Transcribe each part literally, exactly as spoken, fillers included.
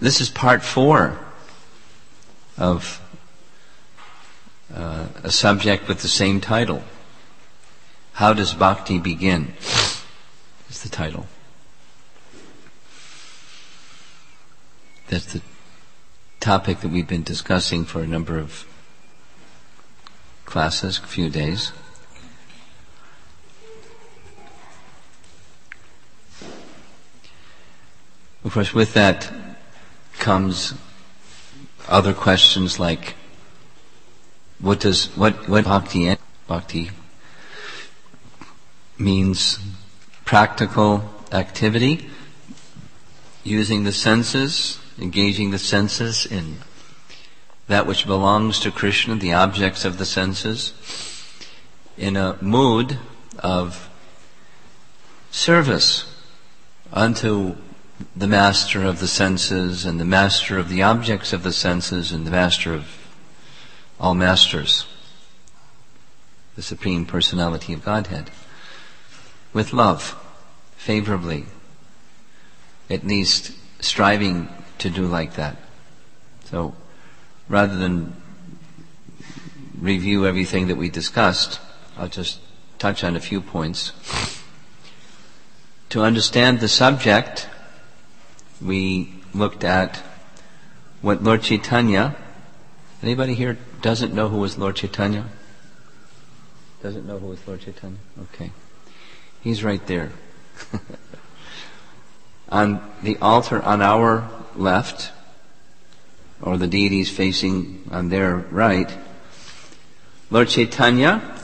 this is part four of uh, a subject with the same title. How does bhakti begin? Is the title. That's the topic that we've been discussing for a number of classes, a few days. Of course, with that comes other questions like, what does what what bhakti is? Bhakti means practical activity, using the senses, engaging the senses in that which belongs to Krishna, the objects of the senses, in a mood of service unto the master of the senses and the master of the objects of the senses and the master of all masters, the Supreme Personality of Godhead, with love, favorably, at least striving to do like that. So, rather than review everything that we discussed, I'll just touch on a few points. To understand the subject, we looked at what Lord Chaitanya, anybody here doesn't know who was Lord Chaitanya? Doesn't know who was Lord Chaitanya? Okay. He's right there. On the altar on our left, or the deities facing on their right, Lord Chaitanya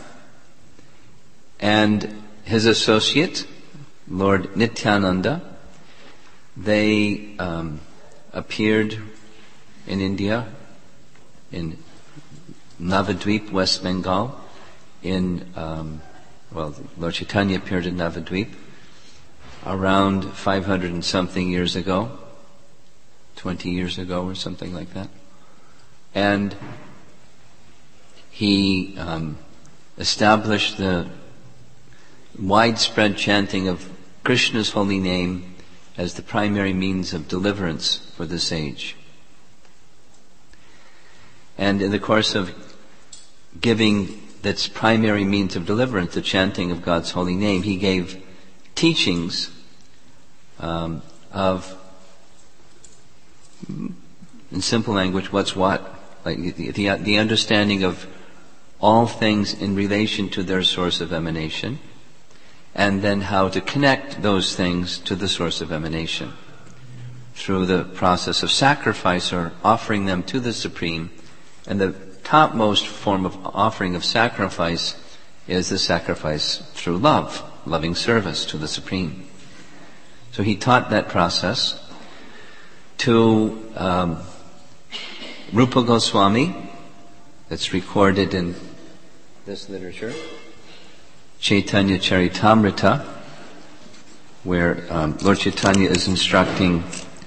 and his associate, Lord Nityananda, they um, appeared in India, in Navadvip, West Bengal, in, um, well, Lord Chaitanya appeared in Navadvip around five hundred and something years ago, twenty years ago or something like that. And he um, established the widespread chanting of Krishna's holy name as the primary means of deliverance for this age. And in the course of giving that's primary means of deliverance, the chanting of God's holy name, he gave teachings um, of, in simple language, what's what, like the, the, the understanding of all things in relation to their source of emanation, and then how to connect those things to the source of emanation through the process of sacrifice or offering them to the Supreme. And the topmost form of offering of sacrifice is the sacrifice through love, loving service to the Supreme. So he taught that process to um, Rupa Goswami. That's recorded in this literature, Chaitanya Charitamrita, where um, Lord Chaitanya is instructing,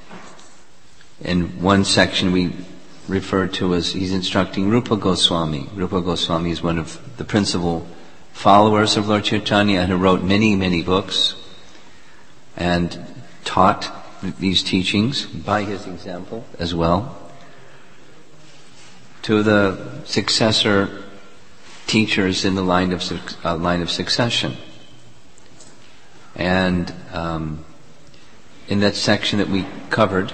in one section we refer to as, he's instructing Rupa Goswami. Rupa Goswami is one of the principal followers of Lord Chaitanya and who wrote many, many books and taught these teachings by his example as well to the successor teachers in the line of uh, line of succession. And um, in that section that we covered,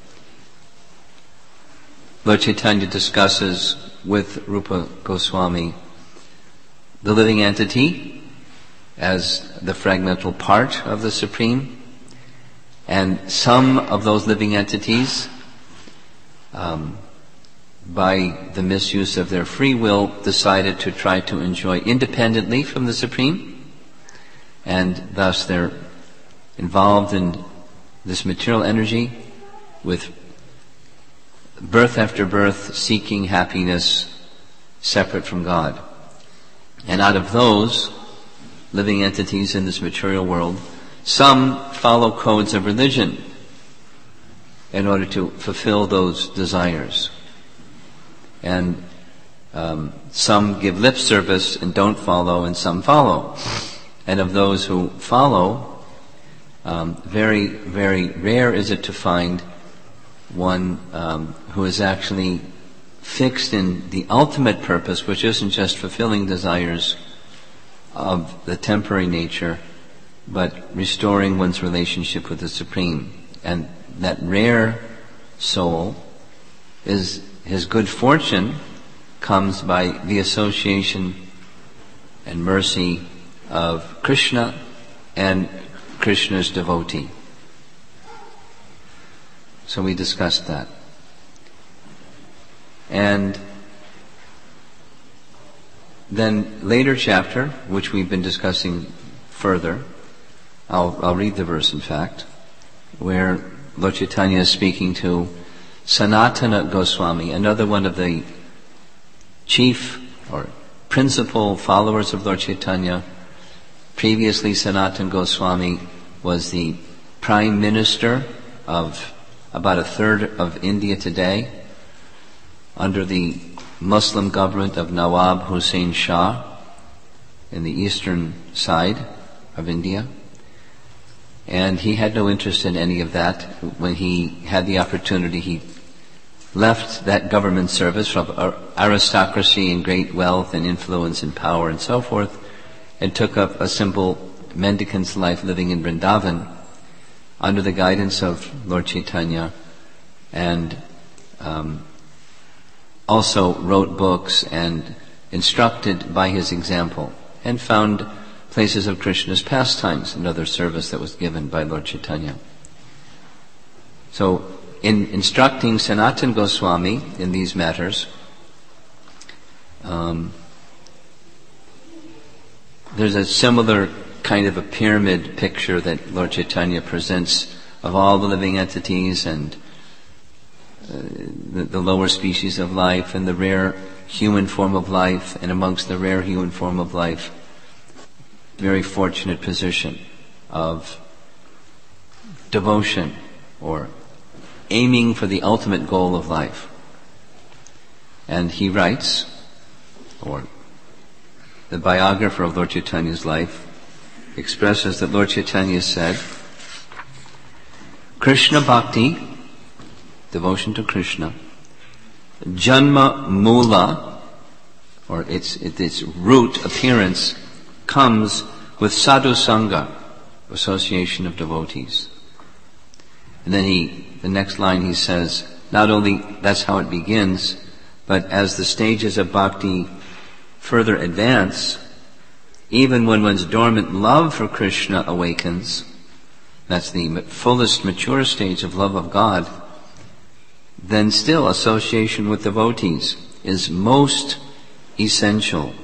Lord Chaitanya discusses with Rupa Goswami the living entity as the fragmental part of the Supreme, and some of those living entities, um, by the misuse of their free will, decided to try to enjoy independently from the Supreme, and thus they're involved in this material energy with birth after birth, seeking happiness separate from God. And out of those living entities in this material world, some follow codes of religion in order to fulfill those desires. And um, some give lip service and don't follow, and some follow. And of those who follow, um, very, very rare is it to find one um, who is actually fixed in the ultimate purpose, which isn't just fulfilling desires of the temporary nature, but restoring one's relationship with the Supreme. And that rare soul is his good fortune comes by the association and mercy of Krishna and Krishna's devotee. So we discussed that. And then later chapter, which we've been discussing further, I'll, I'll read the verse in fact, where Lord Chaitanya is speaking to Sanatana Goswami, another one of the chief or principal followers of Lord Chaitanya. Previously, Sanatana Goswami was the prime minister of about a third of India today, under the Muslim government of Nawab Hussain Shah in the eastern side of India. And he had no interest in any of that. When he had the opportunity, he left that government service from aristocracy and great wealth and influence and power and so forth, and took up a simple mendicant's life living in Vrindavan under the guidance of Lord Chaitanya, and um, also wrote books and instructed by his example, and found places of Krishna's pastimes, another service that was given by Lord Chaitanya. So, in instructing Sanatana Goswami in these matters, um, there's a similar kind of a pyramid picture that Lord Chaitanya presents of all the living entities and uh, the, the lower species of life and the rare human form of life, and amongst the rare human form of life, very fortunate position of devotion or aiming for the ultimate goal of life. And he writes, or the biographer of Lord Chaitanya's life expresses that Lord Chaitanya said, Krishna Bhakti, devotion to Krishna, Janma Mula, or its, its root appearance, comes with Sadhu Sangha, association of devotees. And then he, the next line he says, not only that's how it begins, but as the stages of bhakti further advance, even when one's dormant love for Krishna awakens, that's the fullest mature stage of love of God, then still association with devotees is most essential.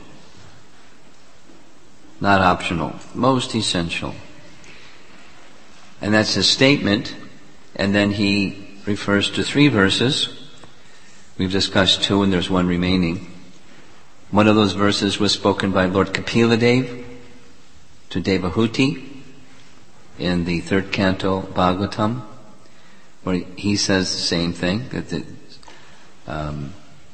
Not optional, most essential. And that's his statement, and then he refers to three verses. We've discussed two and there's one remaining. One of those verses was spoken by Lord Kapila to Devahuti in the third canto Bhagavatam, where he says the same thing, that the, um,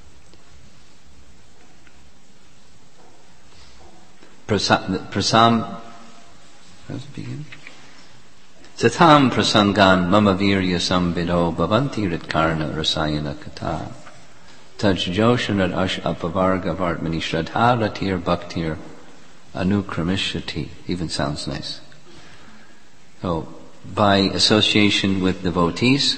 prasam, how does it begin? Satam prasangan mama virya sambido bhavanti ritkarna rasayana kata taj joshanad ash apavarga vartmani shraddha ratir bhaktir anukramishati. Even sounds nice. So, by association with devotees,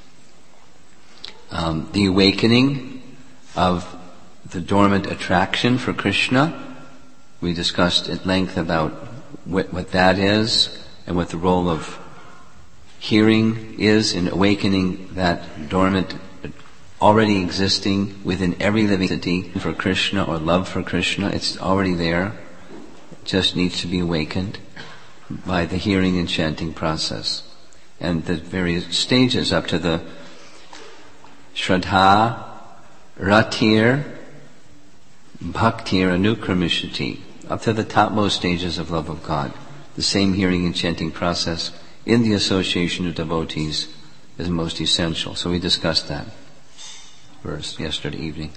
um, the awakening of the dormant attraction for Krishna, we discussed at length about what, what that is and what the role of hearing is in awakening that dormant, already existing within every living entity for Krishna or love for Krishna. It's already there. It just needs to be awakened by the hearing and chanting process. And the various stages up to the Shraddha, Ratir, Bhaktir, Anukramishati, up to the topmost stages of love of God. The same hearing and chanting process in the association of devotees is most essential. So we discussed that verse yesterday evening.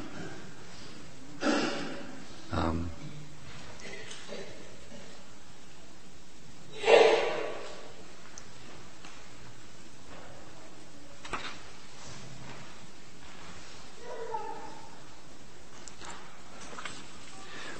Um,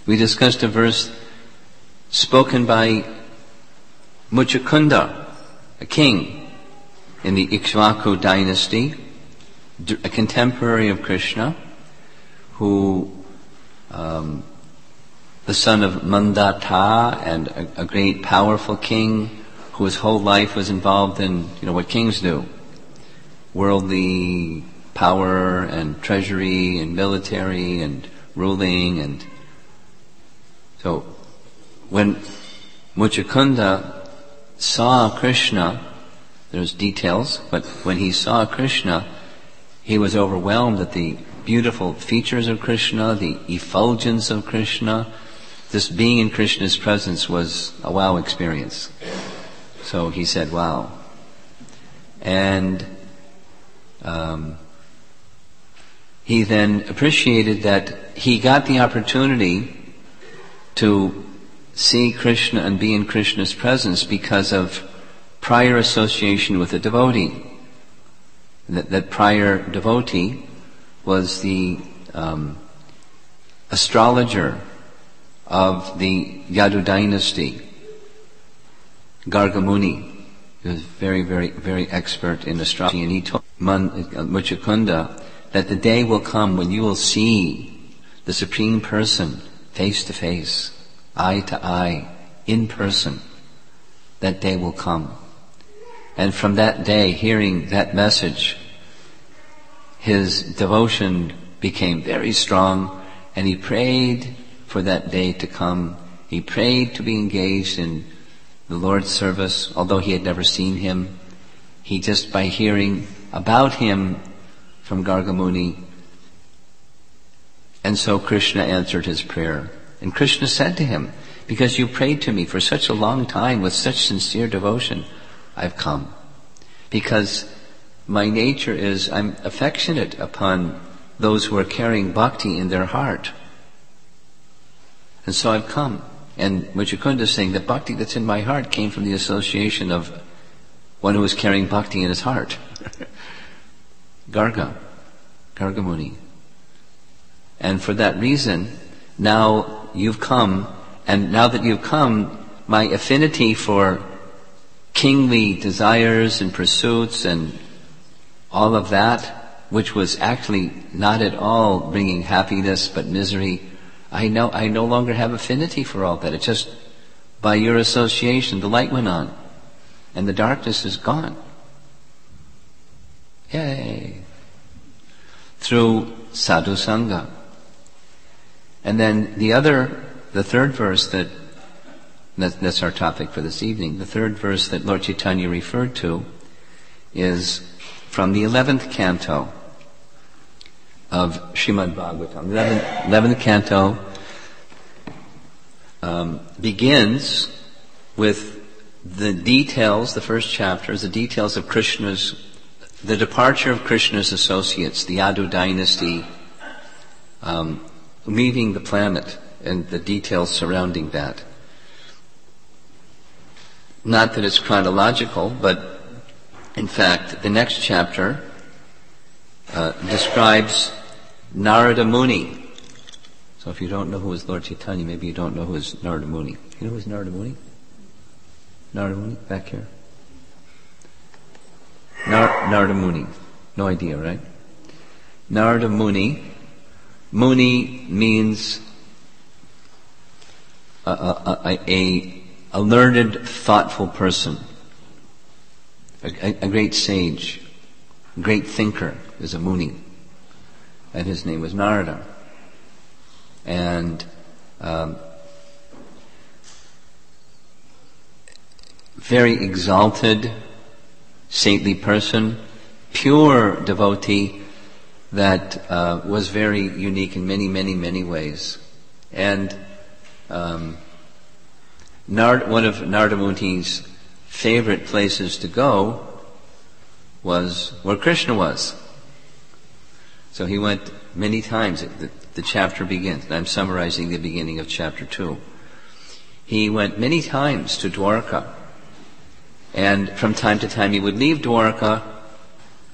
we discussed a verse spoken by Muchukunda, a king in the Ikshvaku dynasty, a contemporary of Krishna, who, um, the son of Mandata, and a, a great powerful king whose whole life was involved in, you know, what kings do. Worldly power and treasury and military and ruling. And so when Muchukunda saw Krishna, there's details, but when he saw Krishna, he was overwhelmed at the beautiful features of Krishna, the effulgence of Krishna. This being in Krishna's presence was a wow experience. So he said, wow. And um, he then appreciated that he got the opportunity to see Krishna and be in Krishna's presence because of prior association with a devotee. That, that prior devotee was the um, astrologer of the Yadu dynasty, Garga Muni. He was very, very, very expert in astrology, and he told Man, uh, Muchukunda that the day will come when you will see the Supreme Person face to face, eye to eye, in person. That day will come. And from that day, hearing that message, his devotion became very strong, and he prayed for that day to come. He prayed to be engaged in the Lord's service, although he had never seen him. He just, by hearing about him from Garga Muni, and so Krishna answered his prayer. And Krishna said to him, because you prayed to me for such a long time with such sincere devotion, I've come. Because my nature is, I'm affectionate upon those who are carrying bhakti in their heart. And so I've come. And Muchukunda is saying, the bhakti that's in my heart came from the association of one who was carrying bhakti in his heart. Garga, Garga Muni. And for that reason, now you've come, and now that you've come, my affinity for kingly desires and pursuits and all of that, which was actually not at all bringing happiness but misery, I know I no longer have affinity for all that. It's just by your association, the light went on, and the darkness is gone. Yay! Through sadhu sangha. And then the other, the third verse that, that, that's our topic for this evening, the third verse that Lord Chaitanya referred to is from the eleventh canto of Srimad Bhagavatam. eleventh, eleventh canto um, begins with the details, the first chapter is the details of Krishna's, the departure of Krishna's associates, the Yadu dynasty, um, leaving the planet, and the details surrounding that. Not that it's chronological, but in fact, the next chapter uh, describes Narada Muni. So if you don't know who is Lord Chaitanya, maybe you don't know who is Narada Muni. You know who is Narada Muni? Narada Muni? Back here. Nar- Narada Muni. No idea, right? Narada Muni. Muni means a, a, a, a learned, thoughtful person. A, a great sage, a great thinker is a Muni. And his name was Narada. And um, very exalted, saintly person, pure devotee that uh, was very unique in many, many, many ways. And um, Nard- one of Narada Muni's favorite places to go was where Krishna was. So he went many times. The, the chapter begins, and I'm summarizing the beginning of chapter two. He went many times to Dwarka, and from time to time he would leave Dwarka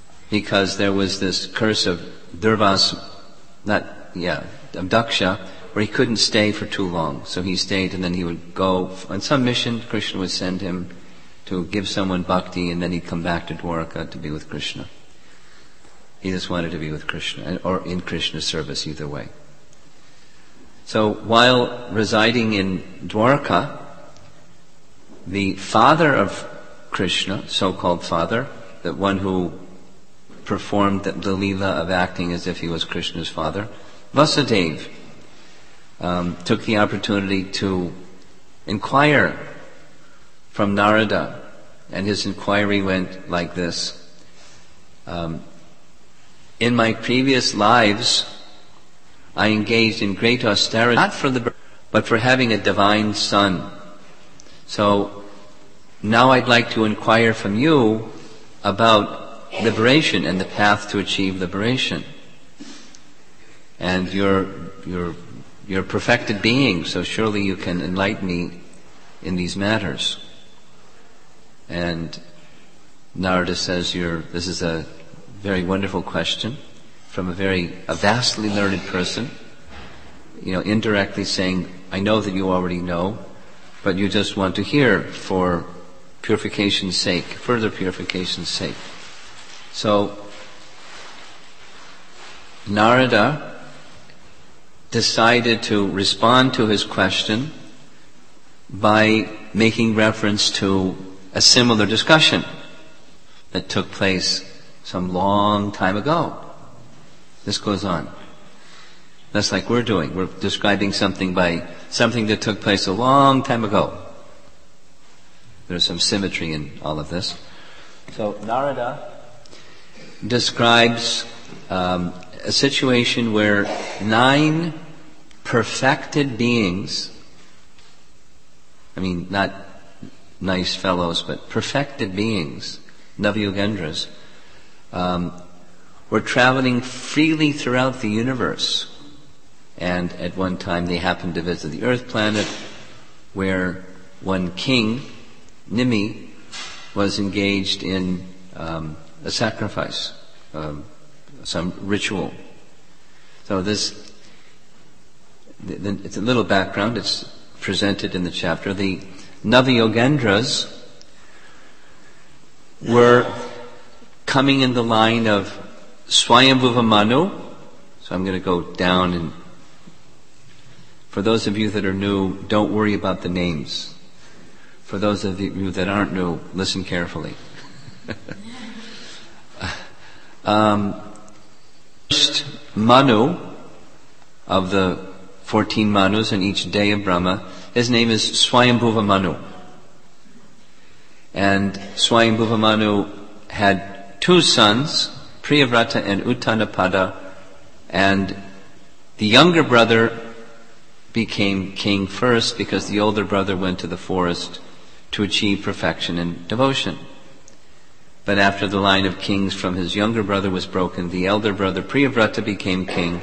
because there was this curse of Durvas, not, yeah, of Daksha, where he couldn't stay for too long. So he stayed, and then he would go on some mission. Krishna would send him to give someone bhakti, and then he'd come back to Dwarka to be with Krishna. He just wanted to be with Krishna, or in Krishna's service, either way. So while residing in Dwarka, the father of Krishna, so-called father, the one who performed the, the leela of acting as if he was Krishna's father, Vasudeva, um, took the opportunity to inquire from Narada, and his inquiry went like this. Um, in my previous lives, I engaged in great austerity, not for the, but for having a divine son. So now I'd like to inquire from you about liberation and the path to achieve liberation. And you're, you're, you're a perfected being, so surely you can enlighten me in these matters. And Narada says, you're, this is a very wonderful question from a very, a vastly learned person, you know, indirectly saying, I know that you already know, but you just want to hear for purification's sake, further purification's sake. So, Narada decided to respond to his question by making reference to a similar discussion that took place some long time ago. This goes on. That's like we're doing. We're describing something by something that took place a long time ago. There's some symmetry in all of this. So Narada describes um, a situation where nine perfected beings, I mean, not nice fellows, but perfected beings, Navayogendras, um, were traveling freely throughout the universe. And at one time they happened to visit the Earth planet, where one king, Nimi, was engaged in um, a sacrifice, um, some ritual. So this, the, the, it's a little background. It's presented in the chapter. The Navayogendras were coming in the line of Swayambhuva Manu. So I'm going to go down, and for those of you that are new, don't worry about the names. For those of you that aren't new, listen carefully. um, first Manu of the fourteen Manus in each day of Brahma, his name is Swayambhuva Manu. And Swayambhuva Manu had two sons, Priyavrata and Uttanapada, and the younger brother became king first because the older brother went to the forest to achieve perfection and devotion. But after the line of kings from his younger brother was broken, the elder brother Priyavrata became king,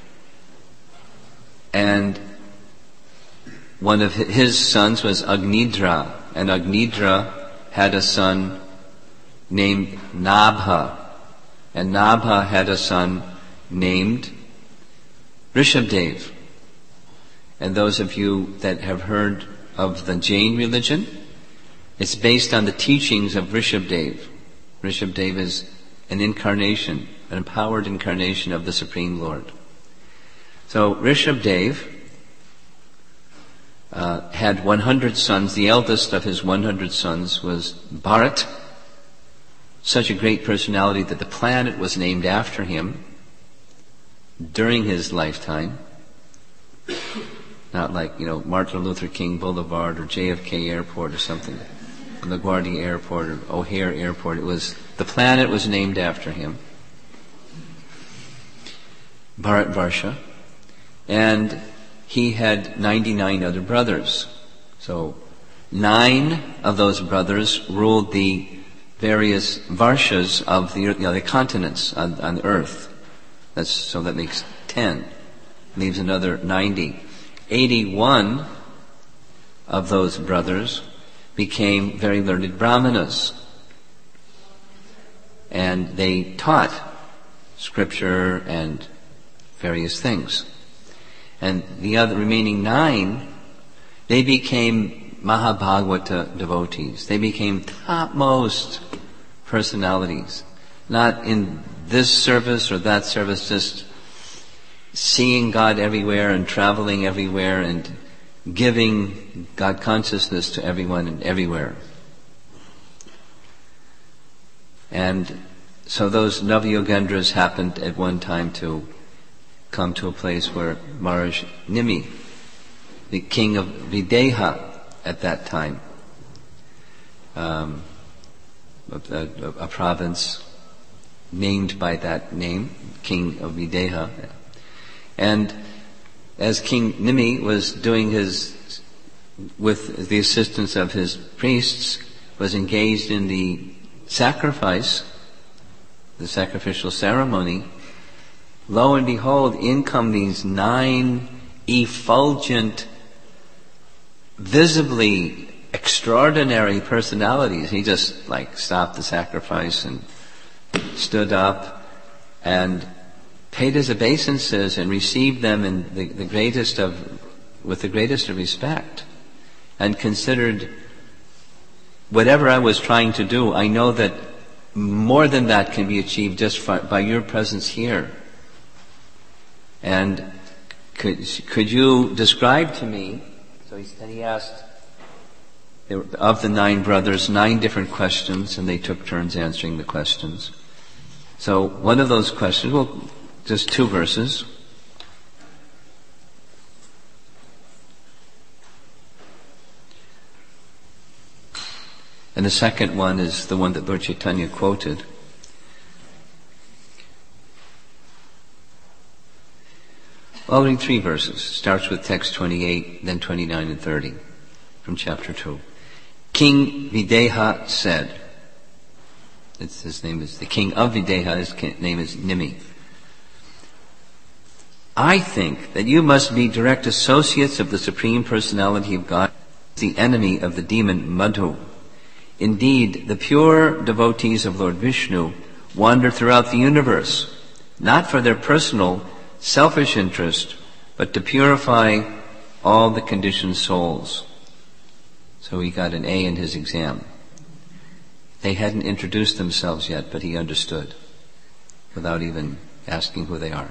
and one of his sons was Agnidra, and Agnidra had a son named Nabha, and Nabha had a son named Rishabdev. And those of you that have heard of the Jain religion, it's based on the teachings of Rishabdev. Rishabdev is an incarnation, an empowered incarnation of the Supreme Lord. So Rishabdev uh, had one hundred sons. The eldest of his one hundred sons was Bharat, such a great personality that the planet was named after him during his lifetime. Not like, you know, Martin Luther King Boulevard or J F K Airport or something, LaGuardia Airport or O'Hare Airport. It was, the planet was named after him. Bharat Varsha. And he had ninety-nine other brothers. So nine of those brothers ruled the various varshas of the, you know, the continents on, on earth. That's, so that makes ten. Leaves another ninety. eighty-one of those brothers became very learned brahmanas. And they taught scripture and various things. And the other remaining nine, they became Mahabhagavata devotees. They became topmost personalities. Not in this service or that service, just seeing God everywhere and traveling everywhere and giving God consciousness to everyone and everywhere. And so those Navayogendras happened at one time to come to a place where Maharaj Nimi, the king of Videha at that time, um, a, a, a province named by that name, king of Videha. And as King Nimi was doing his, with the assistance of his priests, was engaged in the sacrifice, the sacrificial ceremony, lo and behold, in come these nine effulgent, visibly extraordinary personalities. He just like stopped the sacrifice and stood up and paid his obeisances and received them in the, the greatest of, with the greatest of respect, and considered, whatever I was trying to do, I know that more than that can be achieved just by your presence here. And could could you describe to me? So he, then he asked, there were, of the nine brothers, nine different questions, and they took turns answering the questions. So one of those questions, well, just two verses. And the second one is the one that Lord Chaitanya quoted. I'll read three verses. Starts with text twenty-eight, then twenty-nine and thirty from chapter two. King Videha said, it's, his name is, the king of Videha, his name is Nimi. I think that you must be direct associates of the Supreme Personality of God, the enemy of the demon Madhu. Indeed, the pure devotees of Lord Vishnu wander throughout the universe, not for their personal, selfish interest, but to purify all the conditioned souls. So he got an A in his exam. They hadn't introduced themselves yet, but he understood, without even asking who they are.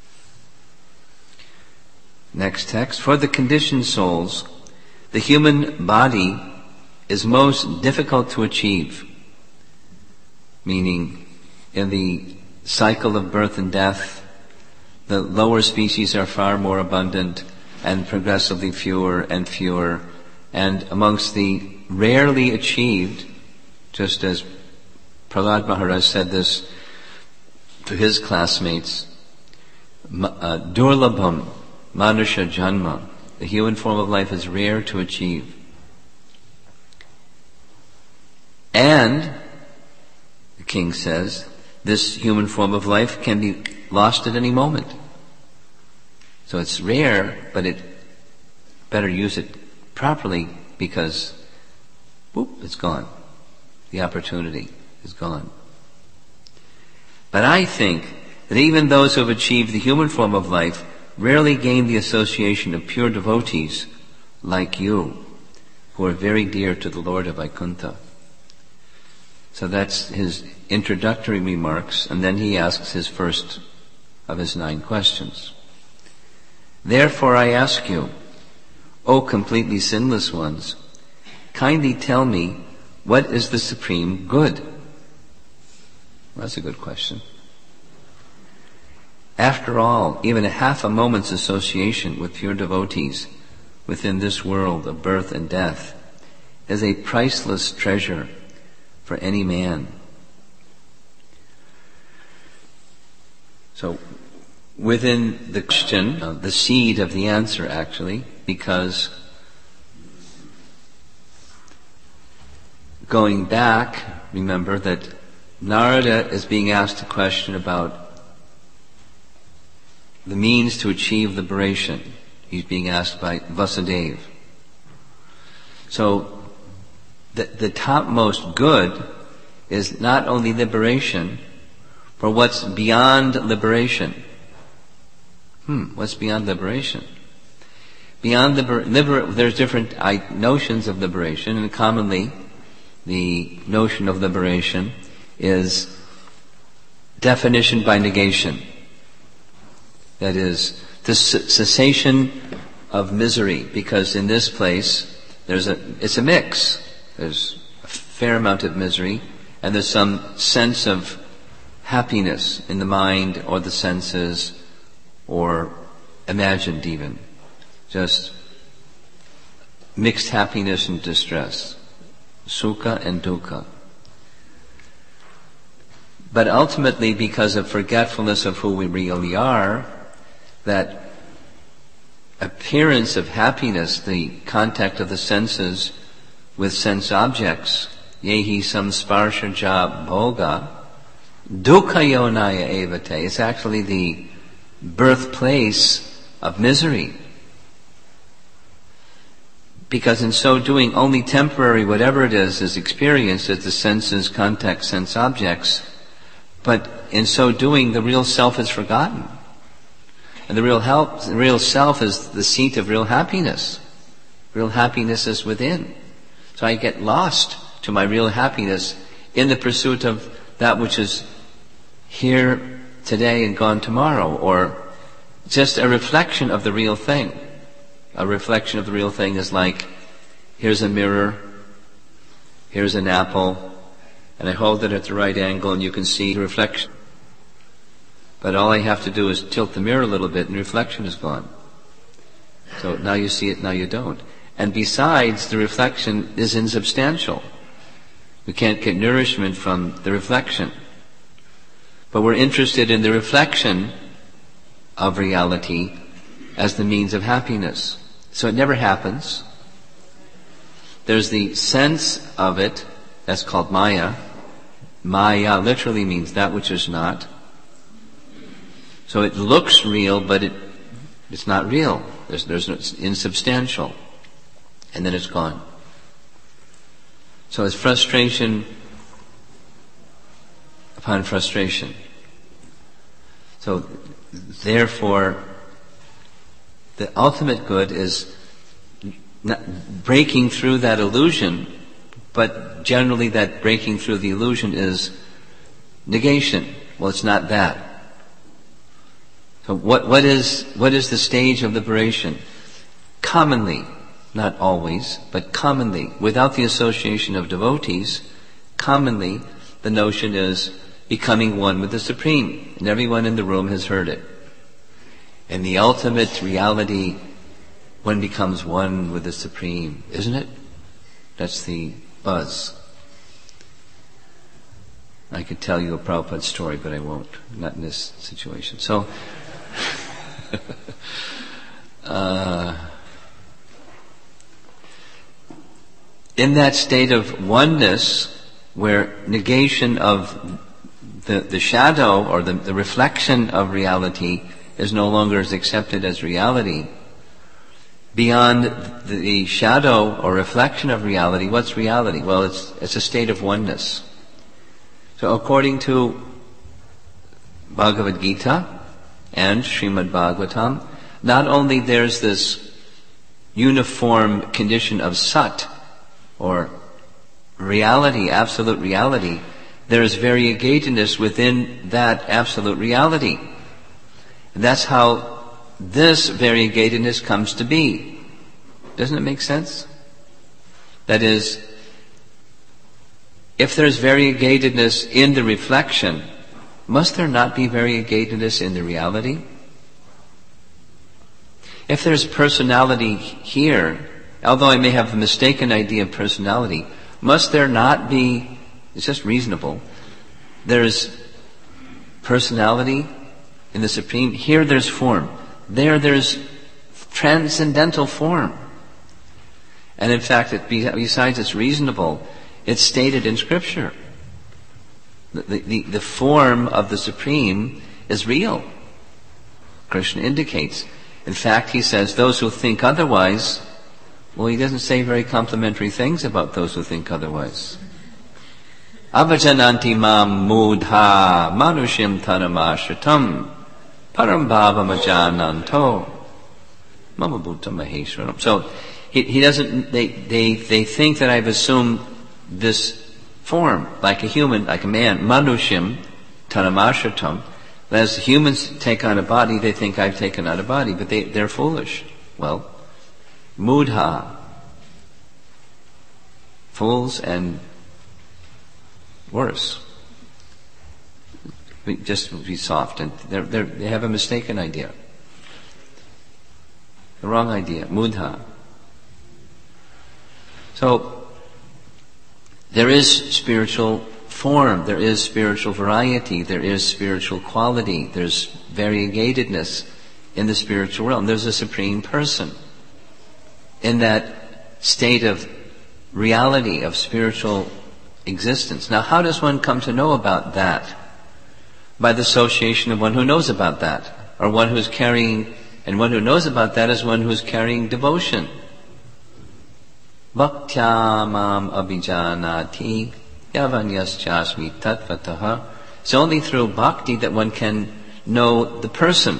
Next text. For the conditioned souls, the human body is most difficult to achieve, meaning in the cycle of birth and death, the lower species are far more abundant and progressively fewer and fewer. And amongst the rarely achieved, just as Prahlad Maharaj said this to his classmates, uh, Durlabham Manusha Janma, the human form of life is rare to achieve. And, the king says, this human form of life can be lost at any moment. So it's rare, but it better use it properly, because whoop, it's gone. The opportunity is gone. But I think that even those who have achieved the human form of life rarely gain the association of pure devotees like you, who are very dear to the Lord of Vaikuntha. So that's his introductory remarks, and then he asks his first of his nine questions. Therefore I ask you, O completely sinless ones, kindly tell me, what is the supreme good? Well, that's a good question. After all, even a half a moment's association with pure devotees within this world of birth and death is a priceless treasure for any man. So, within the question, uh, the seed of the answer actually, because going back, remember that Narada is being asked a question about the means to achieve liberation. He's being asked by Vasudeva. So, the, the topmost good is not only liberation, but what's beyond liberation. Hmm, what's beyond liberation? Beyond the liber- there's different notions of liberation, and commonly the notion of liberation is definition by negation. That is, the cessation of misery, because in this place there's a it's a mix. There's a fair amount of misery, and there's some sense of happiness in the mind or the senses, or imagined even. Just mixed happiness and distress. Sukha and dukkha. But ultimately, because of forgetfulness of who we really are, that appearance of happiness, the contact of the senses with sense objects, yehi samsparshaja bhoga, dukkha yonaya evate, it's actually the birthplace of misery. Because in so doing, only temporary, whatever it is, is experienced as the senses, contact, sense objects. But in so doing, the real self is forgotten. And the real help, the real self is the seat of real happiness. Real happiness is within. So I get lost to my real happiness in the pursuit of that which is here today and gone tomorrow, or just a reflection of the real thing. A reflection of the real thing is like, here's a mirror, here's an apple, and I hold it at the right angle and you can see the reflection. But all I have to do is tilt the mirror a little bit and the reflection is gone. So now you see it, now you don't. And besides, the reflection is insubstantial. We can't get nourishment from the reflection. But we're interested in the reflection of reality as the means of happiness. So it never happens. There's the sense of it, that's called maya. Maya literally means that which is not. So it looks real, but it it's not real. There's, there's no, it's insubstantial. And then it's gone. So it's frustration upon frustration. So therefore, the ultimate good is not breaking through that illusion, but generally that breaking through the illusion is negation. Well, it's not that. So what, what is, what is the stage of liberation? Commonly, not always, but commonly, without the association of devotees, commonly the notion is becoming one with the Supreme. And everyone in the room has heard it. And the ultimate reality, one becomes one with the Supreme, isn't it? That's the buzz. I could tell you a Prabhupada story, but I won't. Not in this situation. So, uh, in that state of oneness, where negation of the, the shadow or the, the reflection of reality is no longer as accepted as reality, beyond the shadow or reflection of reality, what's reality? Well, it's, it's a state of oneness. So according to Bhagavad Gita and Srimad Bhagavatam, not only there's this uniform condition of sat, or reality, absolute reality, there is variegatedness within that absolute reality. And that's how this variegatedness comes to be. Doesn't it make sense? That is, if there's variegatedness in the reflection, must there not be variegatedness in the reality? If there's personality here, although I may have a mistaken idea of personality, must there not be, it's just reasonable, there's personality in the Supreme. Here there's form. There there's transcendental form. And in fact, it, besides it's reasonable, it's stated in Scripture. The, the, the form of the Supreme is real. Krishna indicates. In fact, he says, those who think otherwise, well, he doesn't say very complimentary things about those who think otherwise. Avajananti mam mudha manushim tanamashritam param bhavamadjananto. Mama Bhuta Maheshwaram. So he, he doesn't, they, they, they think that I've assumed this form, like a human, like a man, Manushim, Tanamashatam. As humans take on a body, they think I've taken on a body, but they, they're foolish. Well, Mudha, fools and worse. Just be soft, and they're, they're, they have a mistaken idea. The wrong idea, Mudha. So, there is spiritual form, there is spiritual variety, there is spiritual quality, there's variegatedness in the spiritual realm. There's a supreme person. In that state of reality, of spiritual existence. Now, how does one come to know about that? By the association of one who knows about that, or one who's carrying, and one who knows about that is one who's carrying devotion. Bhaktya mam abhijanati yavanyaschasmi tatvataha. It's only through bhakti that one can know the person,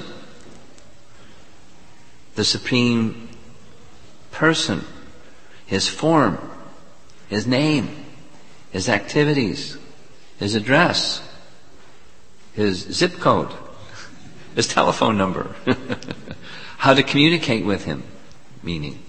the supreme person, his form, his name, his activities, his address, his zip code, his telephone number, how to communicate with him, meaning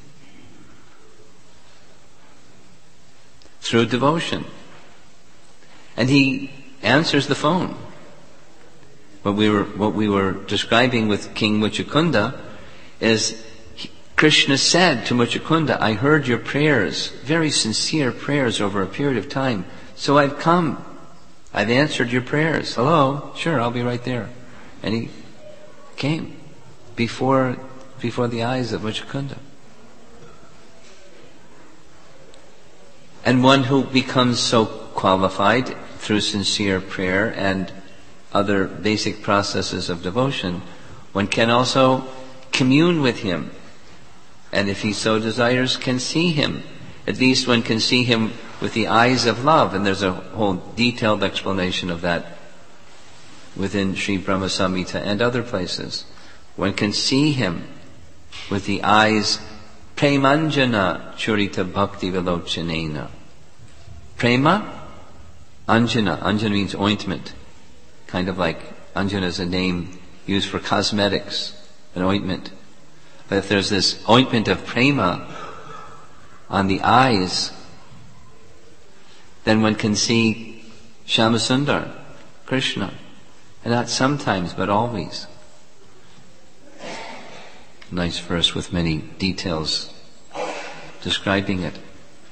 through devotion. And he answers the phone. What we were, what we were describing with King Muchukunda is he, Krishna said to Muchukunda, I heard your prayers, very sincere prayers over a period of time, so I've come. I've answered your prayers. Hello? Sure, I'll be right there. And he came before, before the eyes of Muchukunda. And one who becomes so qualified through sincere prayer and other basic processes of devotion, one can also commune with him. And if he so desires, can see him. At least one can see him with the eyes of love. And there's a whole detailed explanation of that within Sri Brahma Samhita and other places. One can see him with the eyes Premanjana Churita Bhakti Vilochanena. Prema, Anjana. Anjana means ointment. Kind of like Anjana is a name used for cosmetics, an ointment. But if there's this ointment of prema on the eyes, then one can see Shyamasundar, Krishna. And not sometimes, but always. Nice verse with many details describing it.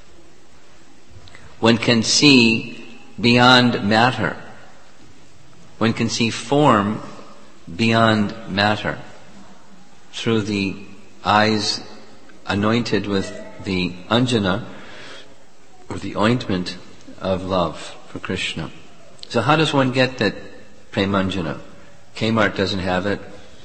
One can see beyond matter. One can see form beyond matter through the eyes anointed with the anjana, or the ointment of love for Krishna. So how does one get that premanjana? Kmart doesn't have it.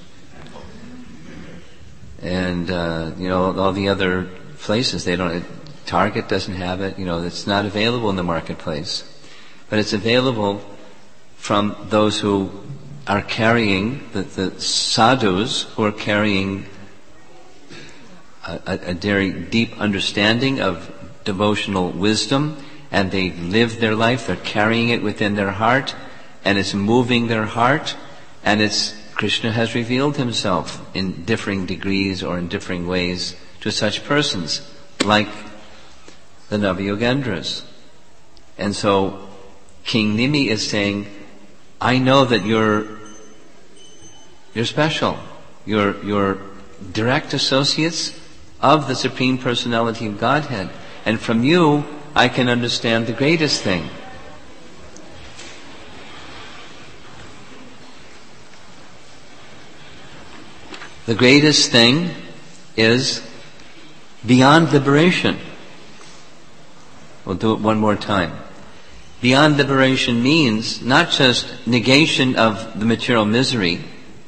And, uh, you know, all the other places, they don't, Target doesn't have it. You know, it's not available in the marketplace. But it's available from those who are carrying, the, the sadhus who are carrying a, a, a very deep understanding of devotional wisdom, and they live their life, they're carrying it within their heart, and it's moving their heart, and it's, Krishna has revealed himself in differing degrees or in differing ways to such persons, like the Navayogendras. And so, King Nimi is saying, I know that you're, you're special. You're, you're direct associates of the Supreme Personality of Godhead. And from you, I can understand the greatest thing. The greatest thing is beyond liberation. We'll do it one more time. Beyond liberation means not just negation of the material misery.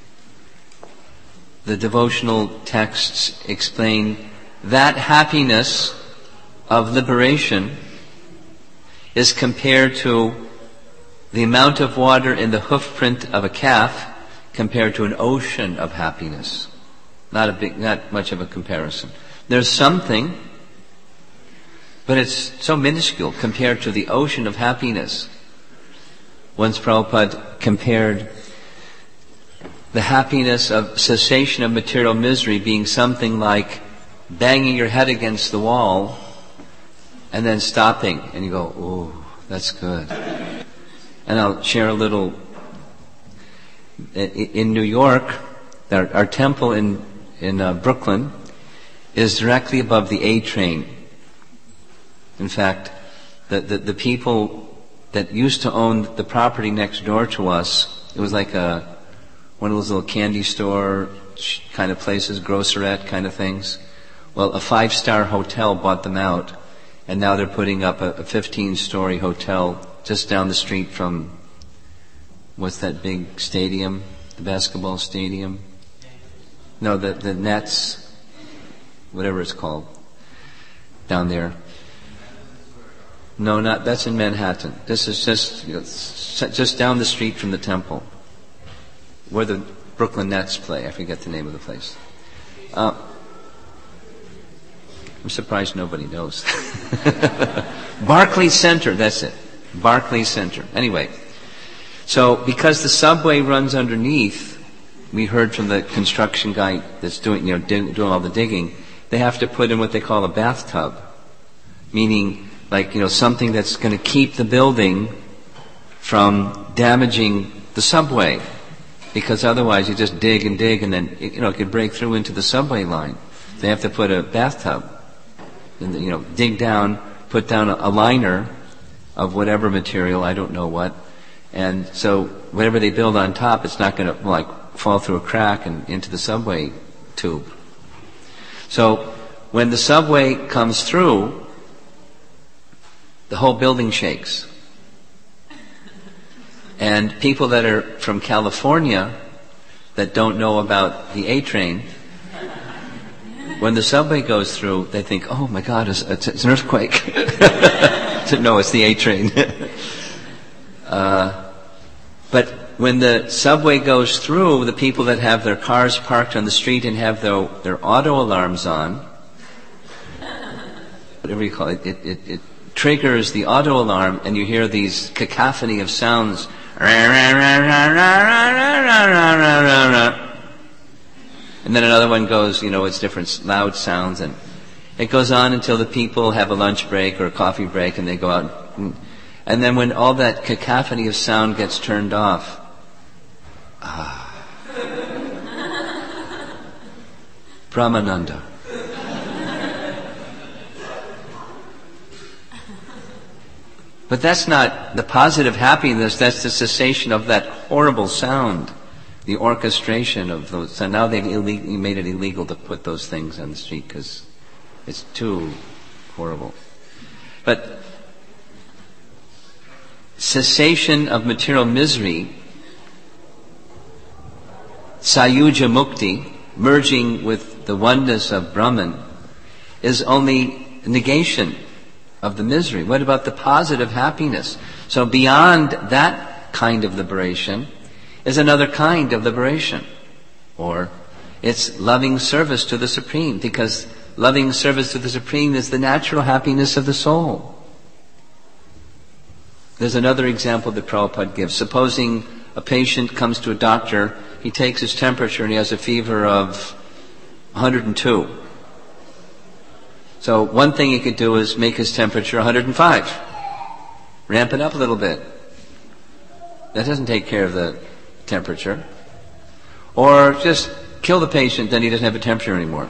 The devotional texts explain that happiness of liberation is compared to the amount of water in the hoof print of a calf compared to an ocean of happiness. Not a big, not much of a comparison. There's something, but it's so minuscule compared to the ocean of happiness. Once Prabhupada compared the happiness of cessation of material misery being something like banging your head against the wall and then stopping, and you go, "Ooh, that's good." And I'll share a little. In New York, our, our temple in in uh, Brooklyn is directly above the A train. In fact, the, the the people that used to own the property next door to us, it was like a one of those little candy store kind of places, grocerette kind of things. Well, a five-star hotel bought them out, and now they're putting up a, a fifteen-story hotel just down the street from, what's that big stadium? The basketball stadium? No, the, the Nets, whatever it's called, down there. No, not, that's in Manhattan. This is just, you know, just down the street from the temple, where the Brooklyn Nets play. I forget the name of the place. Uh, I'm surprised nobody knows. Barclays Center, that's it. Barclays Center. Anyway, so because the subway runs underneath, we heard from the construction guy that's doing, you know, doing all the digging, they have to put in what they call a bathtub, meaning like, you know, something that's going to keep the building from damaging the subway, because otherwise you just dig and dig and then, you know, it could break through into the subway line. They have to put a bathtub, and, you know, dig down, put down a, a liner of whatever material, I don't know what, and so whatever they build on top, it's not going to like fall through a crack and into the subway tube. So when the subway comes through, the whole building shakes. And people that are from California that don't know about the A train, when the subway goes through, they think, "Oh my God, it's, it's, it's an earthquake." No, it's the A train. uh, but when the subway goes through, the people that have their cars parked on the street and have their, their auto alarms on, whatever you call it, it, it, it triggers the auto alarm, and you hear these cacophony of sounds. And then another one goes, you know, it's different loud sounds, and it goes on until the people have a lunch break or a coffee break and they go out. And then when all that cacophony of sound gets turned off, ah, Brahmananda. But that's not the positive happiness, that's the cessation of that horrible sound, the orchestration of those. So now they've illeg- made it illegal to put those things on the street because it's too horrible. But cessation of material misery, Sayuja Mukti, merging with the oneness of Brahman, is only negation of the misery. What about the positive happiness? So beyond that kind of liberation is another kind of liberation. Or it's loving service to the Supreme, because loving service to the Supreme is the natural happiness of the soul. There's another example that Prabhupada gives. Supposing a patient comes to a doctor, he takes his temperature and he has a fever of one hundred two. So one thing he could do is make his temperature one hundred five. Ramp it up a little bit. That doesn't take care of the temperature. Or just kill the patient, then he doesn't have a temperature anymore.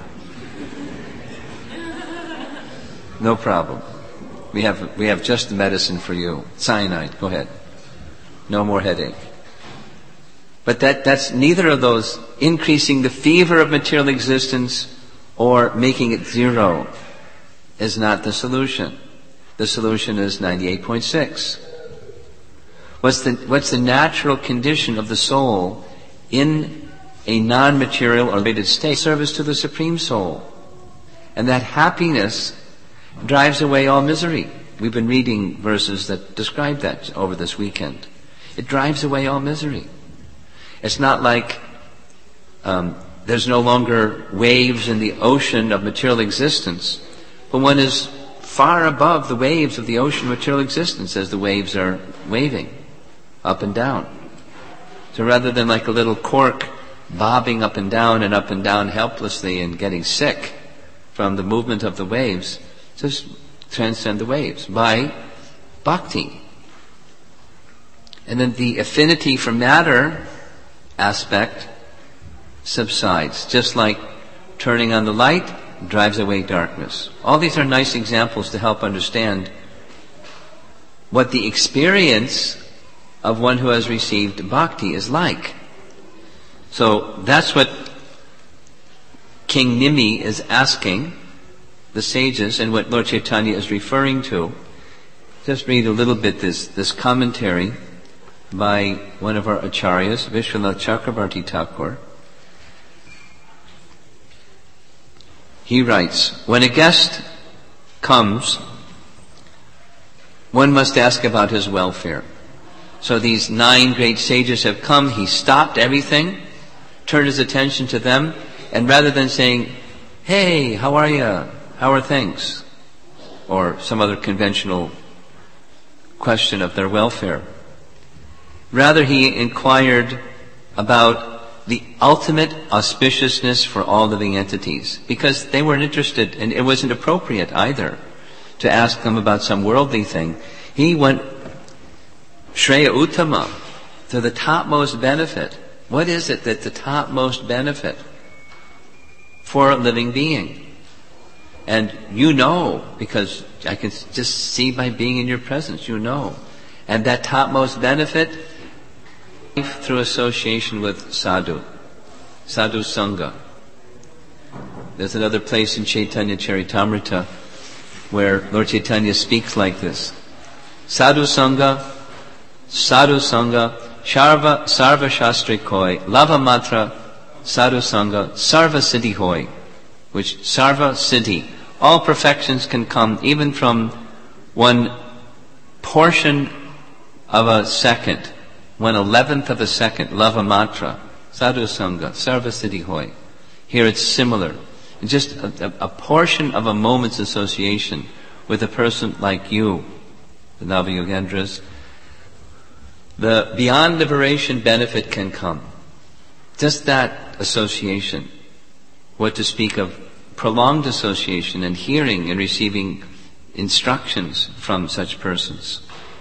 No problem. We have we have just the medicine for you. Cyanide, go ahead. No more headache. But that that's neither of those increasing the fever of material existence or making it zero is not the solution. The solution is ninety-eight point six. What's the what's the natural condition of the soul in a non-material or related state? Service to the Supreme Soul. And that happiness drives away all misery. We've been reading verses that describe that over this weekend. It drives away all misery. It's not like um, there's no longer waves in the ocean of material existence, but one is far above the waves of the ocean of material existence as the waves are waving up and down. So rather than like a little cork bobbing up and down and up and down helplessly and getting sick from the movement of the waves, just transcend the waves by bhakti. And then the affinity for matter aspect subsides, just like turning on the light drives away darkness. All these are nice examples to help understand what the experience of one who has received bhakti is like. So that's what King Nimi is asking the sages, and what Lord Chaitanya is referring to. Just read a little bit this, this commentary by one of our acharyas, Vishwanath Chakravarti Thakur. He writes, when a guest comes, one must ask about his welfare. So these nine great sages have come, he stopped everything, turned his attention to them, and rather than saying, hey, how are you? How are things? Or some other conventional question of their welfare. Rather, he inquired about the ultimate auspiciousness for all living entities, because they weren't interested, and it wasn't appropriate either to ask them about some worldly thing. He went Shreya Uttama, to the topmost benefit. What is it that the topmost benefit for a living being? And you know, because I can just see by being in your presence, you know. And that topmost benefit through association with sadhu, sadhu sangha. There's another place in Chaitanya Charitamrita where Lord Chaitanya speaks like this. Sadhu sangha, sadhu sangha, sharva sarva shastri koi, lava matra, sadhu sangha, sarva siddhi hoy. Which sarva siddhi, all perfections can come even from one portion of a second, one eleventh of a second, lava matra, sadhu sangha, sarva siddhi hoy. Here it's similar. Just a, a, a portion of a moment's association with a person like you, the Navayogendras, the beyond liberation benefit can come. Just that association. What to speak of prolonged association and hearing and receiving instructions from such persons.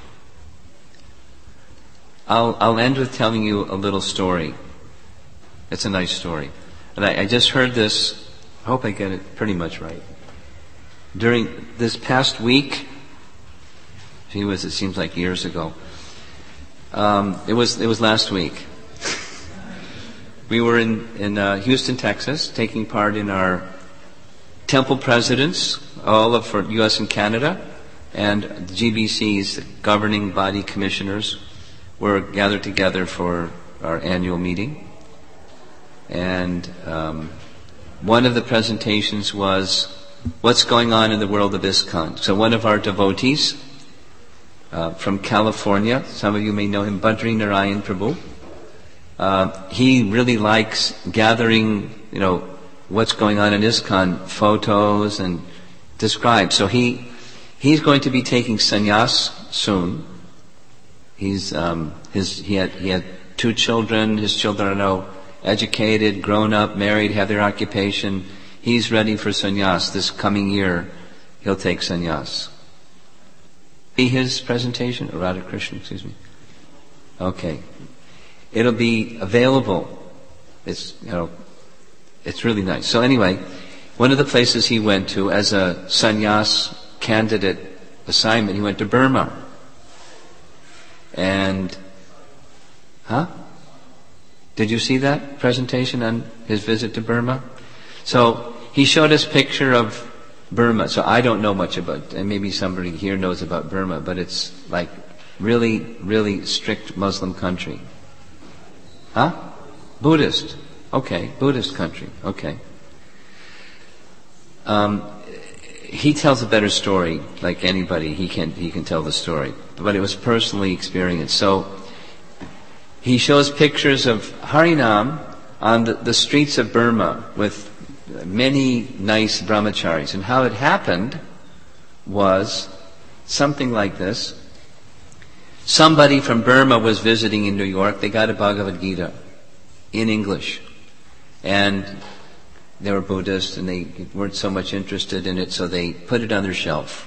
I'll, I'll end with telling you a little story. It's a nice story. And I, I just heard this, I hope I get it pretty much right. During this past week, gee whiz, it seems like years ago. Um, it was it was last week. We were in in uh, Houston, Texas, taking part in our temple presidents, all of for U S and Canada, and the G B C's governing body commissioners were gathered together for our annual meeting. And um, one of the presentations was what's going on in the world of ISKCON. So one of our devotees uh, from California, some of you may know him, Badri Narayan Prabhu. Uh, he really likes gathering, you know, what's going on in ISKCON, photos and describe. So he he's going to be taking sannyas soon. He's um, his he had he had two children. His children are now educated, grown up, married, have their occupation. He's ready for sannyas. This coming year, he'll take sannyas. Be his presentation, or Radha Krishna, excuse me. Okay. It'll be available. It's, you know, it's really nice. So anyway, one of the places he went to as a sannyas candidate assignment, he went to Burma. And, huh? Did you see that presentation on his visit to Burma? So he showed us a picture of Burma. So I don't know much about, and maybe somebody here knows about Burma, but it's like really, really strict Muslim country. Huh? Buddhist. Okay, Buddhist country. Okay. Um, he tells a better story, like anybody. He can he can tell the story, but it was personally experienced. So he shows pictures of Harinam on the, the streets of Burma with many nice brahmacharis. And how it happened was something like this. Somebody from Burma was visiting in New York. They got a Bhagavad Gita in English. And they were Buddhists and they weren't so much interested in it, so they put it on their shelf.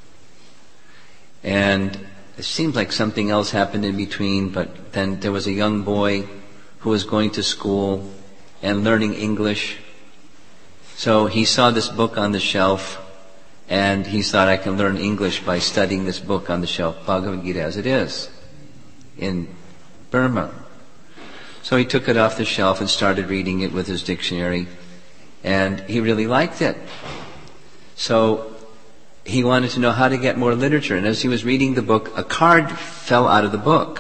And it seemed like something else happened in between, but then there was a young boy who was going to school and learning English. So he saw this book on the shelf, and he thought, I can learn English by studying this book on the shelf, Bhagavad Gita as it is, in Burma. So he took it off the shelf and started reading it with his dictionary, and he really liked it. So he wanted to know how to get more literature, and as he was reading the book, a card fell out of the book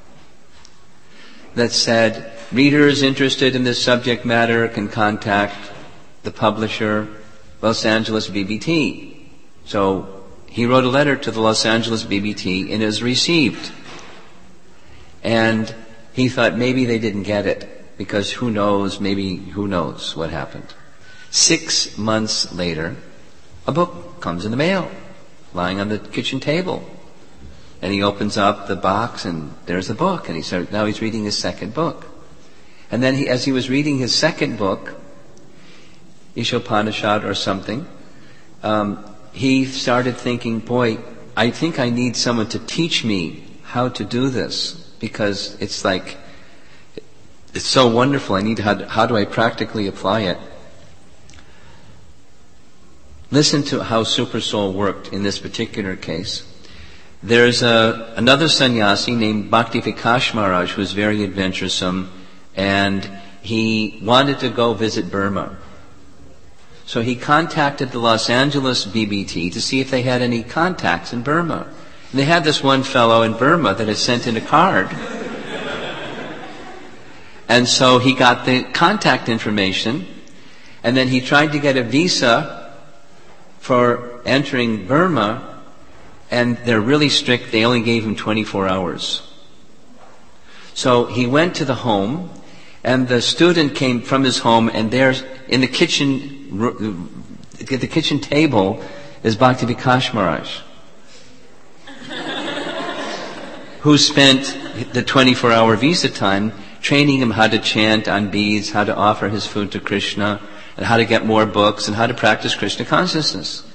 that said, readers interested in this subject matter can contact the publisher, Los Angeles B B T. So he wrote a letter to the Los Angeles B B T and it was received. And he thought maybe they didn't get it, because who knows, maybe who knows what happened. Six months later, a book comes in the mail, lying on the kitchen table. And he opens up the box and there's the book. And he started, now he's reading his second book. And then he, as he was reading his second book, Ishopanishad or something, um, he started thinking, boy, I think I need someone to teach me how to do this, because it's like, it's so wonderful. I need, how, how do I practically apply it? Listen to how Super Soul worked in this particular case. There's a, another sannyasi named Bhakti Vikash Maharaj who was very adventuresome, and he wanted to go visit Burma. So he contacted the Los Angeles B B T to see if they had any contacts in Burma. And they had this one fellow in Burma that had sent in a card. And so he got the contact information, and then he tried to get a visa for entering Burma, and they're really strict. They only gave him twenty-four hours. So he went to the home, and the student came from his home, and there's in the kitchen, at the kitchen table is Bhakti Vikash Maharaj, who spent the twenty-four hour visa time training him how to chant on beads, how to offer his food to Krishna, and how to get more books, and how to practice Krishna consciousness.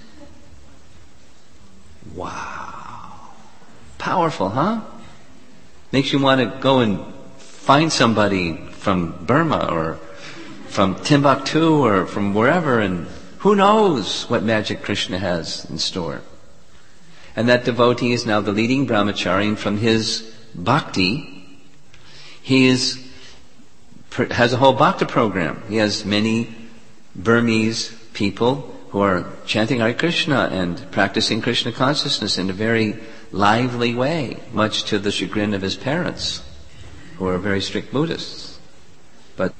Wow. Powerful, huh? Makes you want to go and find somebody from Burma or from Timbuktu or from wherever, and who knows what magic Krishna has in store. And that devotee is now the leading brahmachari, and from his bhakti, he is, has a whole bhakti program. He has many Burmese people who are chanting Hare Krishna and practicing Krishna consciousness in a very lively way, much to the chagrin of his parents, who are very strict Buddhists. But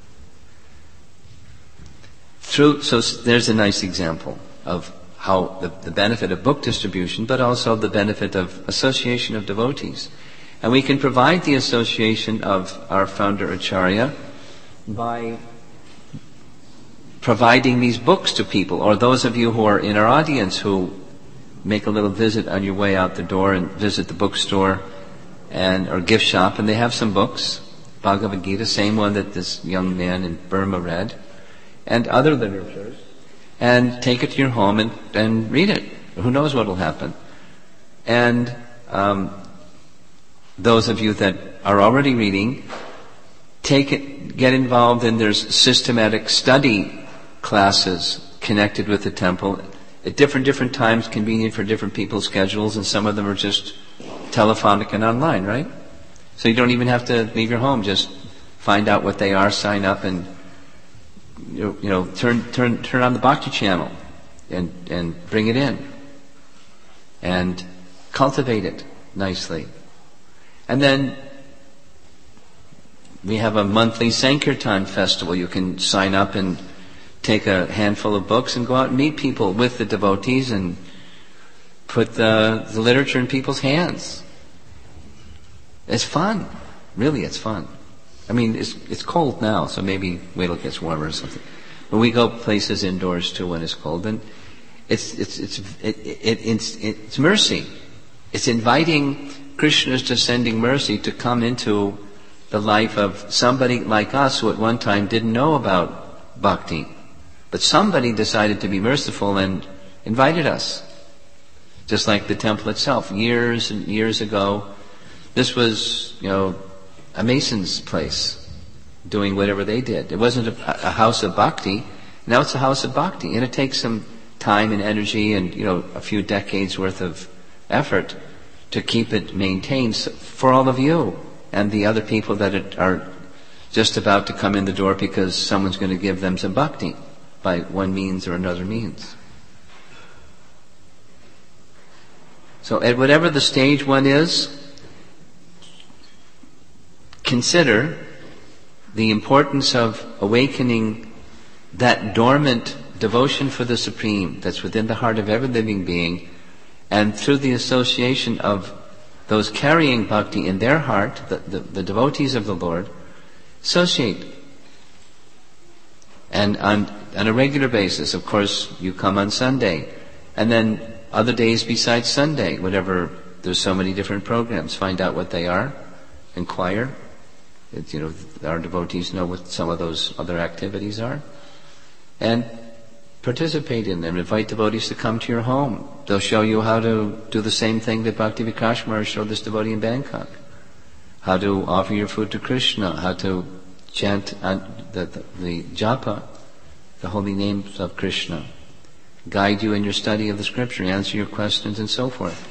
through, so there's a nice example of how the, the benefit of book distribution, but also the benefit of association of devotees. And we can provide the association of our founder Acharya by providing these books to people, or those of you who are in our audience who make a little visit on your way out the door and visit the bookstore and or gift shop, and they have some books, Bhagavad Gita, same one that this young man in Burma read, and other literatures, and take it to your home and, and read it. Who knows what will happen? And um, those of you that are already reading, take it, get involved in there's systematic study classes connected with the temple at different different times, convenient for different people's schedules, and some of them are just telephonic and online, right? So you don't even have to leave your home. Just find out what they are, sign up, and you know, turn turn turn on the Bhakti channel and and bring it in and cultivate it nicely. And then we have a monthly Sankirtan festival. You can sign up and take a handful of books and go out and meet people with the devotees and put the, the literature in people's hands. It's fun. Really, it's fun. I mean, it's, it's cold now, so maybe wait till it gets warmer or something. When we go places indoors too when it's cold, and it's, it's, it's, it, it, it's, it's mercy. It's inviting Krishna's descending mercy to come into the life of somebody like us who at one time didn't know about bhakti. But somebody decided to be merciful and invited us. Just like the temple itself. Years and years ago, this was, you know, a mason's place, doing whatever they did. It wasn't a, a house of bhakti. Now it's a house of bhakti. And it takes some time and energy and, you know, a few decades worth of effort to keep it maintained for all of you and the other people that are just about to come in the door because someone's going to give them some bhakti by one means or another means. So at whatever the stage one is, consider the importance of awakening that dormant devotion for the Supreme that's within the heart of every living being, and through the association of those carrying bhakti in their heart, the, the, the devotees of the Lord, associate. And on, on a regular basis, of course, you come on Sunday, and then other days besides Sunday, whatever, there's so many different programs. Find out what they are, inquire. It, you know, our devotees know what some of those other activities are, and participate in them. Invite devotees to come to your home. They'll show you how to do the same thing that Bhakti Vikas Maharaj showed this devotee in Bangkok. How to offer your food to Krishna, how to chant uh, the, the, the japa, the holy names of Krishna, guide you in your study of the scripture, answer your questions, and so forth.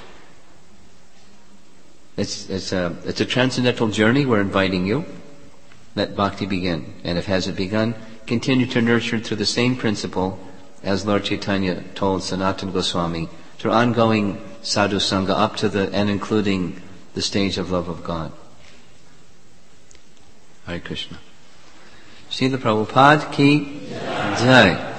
It's, it's, a, it's a transcendental journey. We're inviting you. Let bhakti begin. And if hasn't begun, continue to nurture it through the same principle as Lord Chaitanya told Sanatana Goswami, through ongoing sadhu sangha up to the and including the stage of love of God. Hare Krishna. Srila Prabhupada ki jai.